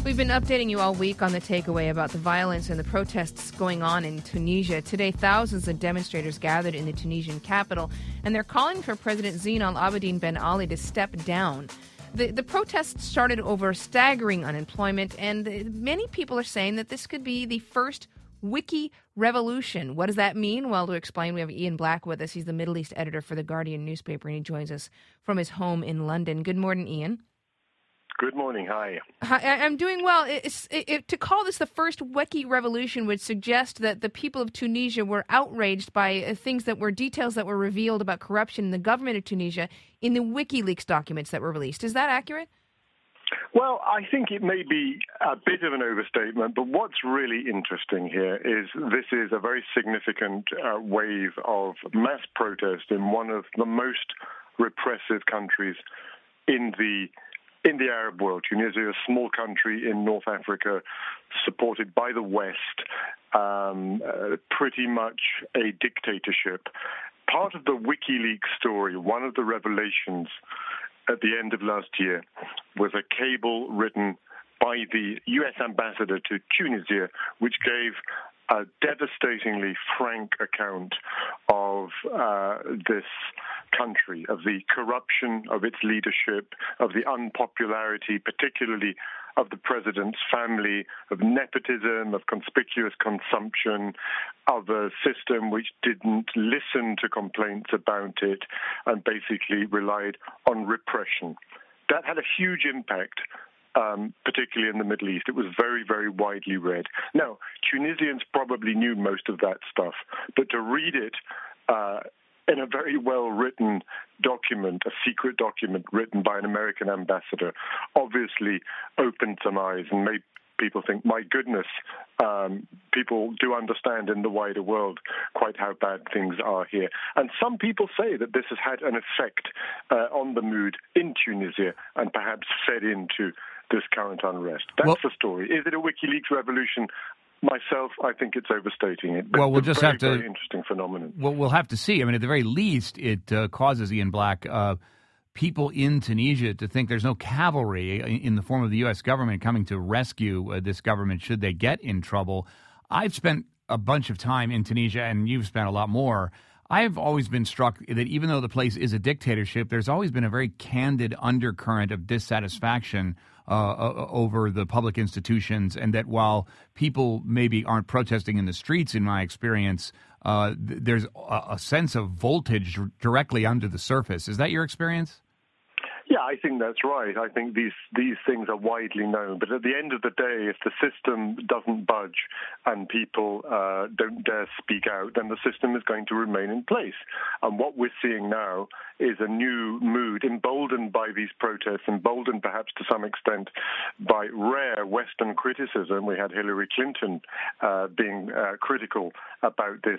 We've been updating you all week on the takeaway about the violence and the protests going on in Tunisia. Today, thousands of demonstrators gathered in the Tunisian capital, and they're calling for President Zine Al Abidine Ben Ali to step down. The protests started over staggering unemployment, and many people are saying that this could be the first wiki revolution. What does that mean? Well, to explain, we have Ian Black with us. He's the Middle East editor for The Guardian newspaper, and he joins us from his home in London. Good morning, Ian. Good morning. Hi. I'm doing well. To call this the first wiki revolution would suggest that the people of Tunisia were outraged by details that were revealed about corruption in the government of Tunisia in the WikiLeaks documents that were released. Is that accurate? Well, I think it may be a bit of an overstatement, but what's really interesting here is this is a very significant wave of mass protest in one of the most repressive countries in the Arab world. Tunisia, a small country in North Africa, supported by the West, pretty much a dictatorship. Part of the WikiLeaks story, one of the revelations at the end of last year, was a cable written by the U.S. ambassador to Tunisia, which gave a devastatingly frank account of this country, of the corruption of its leadership, of the unpopularity, particularly of the president's family, of nepotism, of conspicuous consumption, of a system which didn't listen to complaints about it and basically relied on repression. That had a huge impact, particularly in the Middle East. It was very, very widely read. Now, Tunisians probably knew most of that stuff, but to read it in a very well-written document, a secret document written by an American ambassador, obviously opened some eyes and made people think, my goodness, people do understand in the wider world quite how bad things are here. And some people say that this has had an effect on the mood in Tunisia and perhaps fed into this current unrest. That's the story. Is it a WikiLeaks revolution? Myself, I think it's overstating it. But we'll just have to. Very interesting phenomenon. Well, we'll have to see. I mean, at the very least, it causes, Ian Black, people in Tunisia to think there's no cavalry in the form of the U.S. government coming to rescue this government should they get in trouble. I've spent a bunch of time in Tunisia, and you've spent a lot more. I've always been struck that even though the place is a dictatorship, there's always been a very candid undercurrent of dissatisfaction over the public institutions, and that while people maybe aren't protesting in the streets, in my experience, there's a sense of voltage directly under the surface. Is that your experience? Yeah, I think that's right. I think these things are widely known. But at the end of the day, if the system doesn't budge and people don't dare speak out, then the system is going to remain in place. And what we're seeing now is a new mood, emboldened by these protests, emboldened perhaps to some extent by rare Western criticism. We had Hillary Clinton being critical about this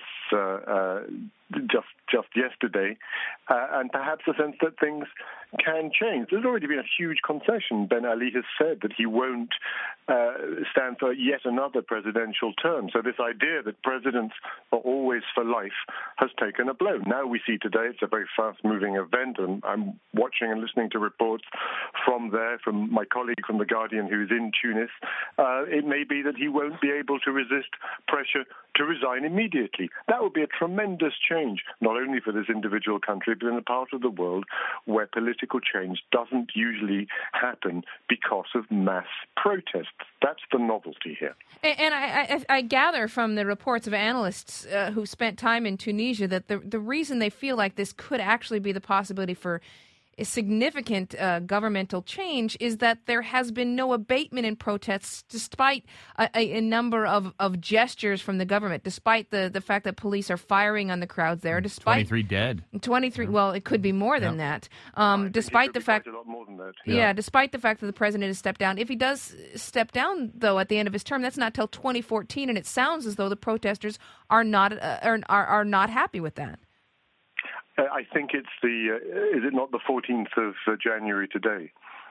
just yesterday, and perhaps a sense that things can change. There's already been a huge concession. Ben Ali has said that he won't stand for yet another presidential term. So this idea that presidents are always for life has taken a blow. Now we see today it's a very fast-moving event, and I'm watching and listening to reports from my colleague from The Guardian who's in Tunis. It may be that he won't be able to resist pressure to resign immediately. That would be a tremendous change, not only for this individual country, but in a part of the world where political change doesn't usually happen because of mass protests. That's the novelty here. And I gather from the reports of analysts who spent time in Tunisia that the reason they feel like this could actually be the possibility for a significant governmental change is that there has been no abatement in protests despite a number of gestures from the government, despite the fact that police are firing on the crowds there, despite 23 dead. 23, well, it could be more than that. Despite the fact, a lot more than that. Yeah, despite the fact that the president has stepped down. If he does step down, though, at the end of his term, that's not till 2014, and it sounds as though the protesters are not happy with that. I think it's is it not the 14th of January today?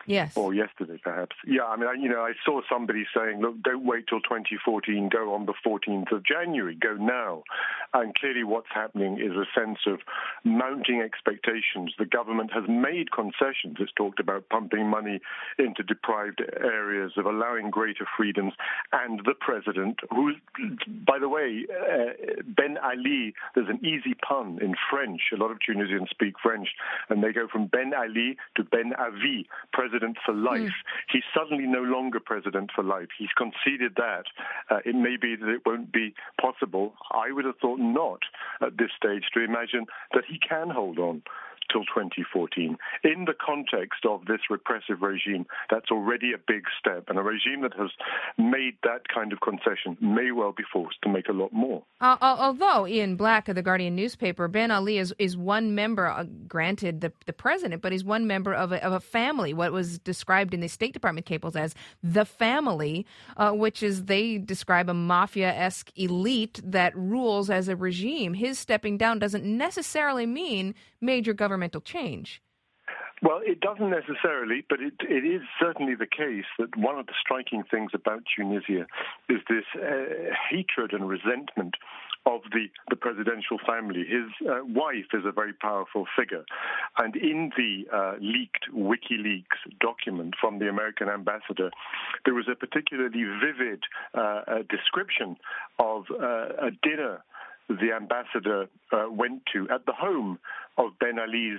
Yes. Or yesterday, perhaps. Yeah, I mean, I saw somebody saying, look, don't wait till 2014, go on the 14th of January, go now. And clearly what's happening is a sense of mounting expectations. The government has made concessions. It's talked about pumping money into deprived areas, of allowing greater freedoms. And the president, who, by the way, Ben Ali, there's an easy pun in French. A lot of Tunisians speak French, and they go from Ben Ali to Ben Avi, president for life. He's suddenly no longer president for life. He's conceded that. It may be that it won't be possible. I would have thought not at this stage to imagine that he can hold on till 2014. In the context of this repressive regime, that's already a big step, and a regime that has made that kind of concession may well be forced to make a lot more. Although Ian Black of the Guardian newspaper, Ben Ali is one member, granted the president, but he's one member of a family, what was described in the State Department cables as the family, which is, they describe a mafia-esque elite that rules as a regime. His stepping down doesn't necessarily mean major governmental change. Well, it doesn't necessarily, but it is certainly the case that one of the striking things about Tunisia is this hatred and resentment of the presidential family. His wife is a very powerful figure. And in the leaked WikiLeaks document from the American ambassador, there was a particularly vivid description of a dinner the ambassador went to at the home of Ben Ali's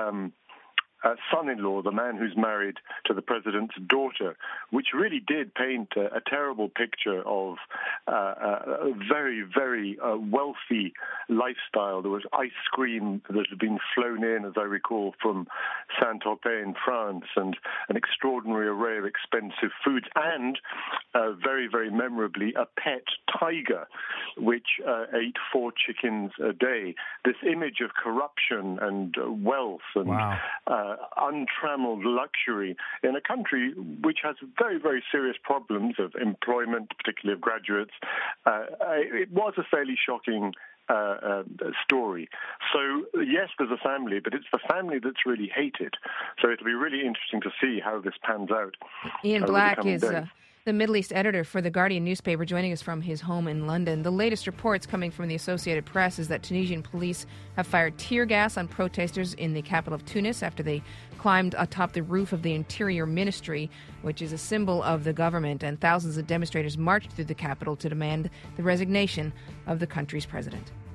son-in-law, the man who's married to the president's daughter, which really did paint a terrible picture of a very, very wealthy lifestyle. There was ice cream that had been flown in, as I recall, from Saint-Tropez in France, and an extraordinary array of expensive foods, and very, very memorably, a pet tiger, which ate 4 chickens a day. This image of corruption and wealth and untrammeled luxury in a country which has very, very serious problems of employment, particularly of graduates. It was a fairly shocking story. So, yes, there's a family, but it's the family that's really hated. So it'll be really interesting to see how this pans out. Ian Black is the Middle East editor for the Guardian newspaper, joining us from his home in London. The latest reports coming from the Associated Press is that Tunisian police have fired tear gas on protesters in the capital of Tunis after they climbed atop the roof of the Interior Ministry, which is a symbol of the government, and thousands of demonstrators marched through the capital to demand the resignation of the country's president.